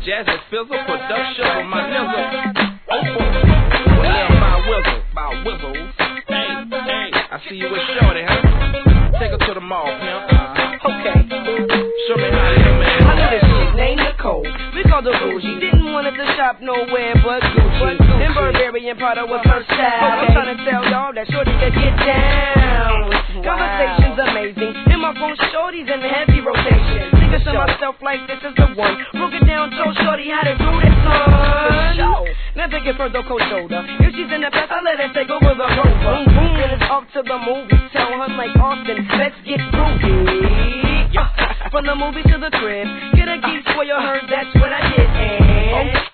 Jazzy Fizzle, production of my nizzle. Oh, well, my whizzles. Hey, I see you with Shorty, huh? Take her to the mall, pimp. Okay. Show me how you man. I know this chick named Nicole. We called her Bougie. Didn't want her to shop nowhere but Gucci. And Burberry and Prada was her style. I'm trying to tell y'all that Shorty could get down. Conversation's amazing. In my phone, Shorty's in heavy rotation. Thinking to myself like this is the one. Broke it down, told Shorty how to do this, son. Never give her the cold shoulder. If she's in the past, I let her take over the rover. Boom, boom, then it's off to the movie. Tell her like Austin, let's get groovy. From the movie to the crib, get a geek for your heard, that's what I did. And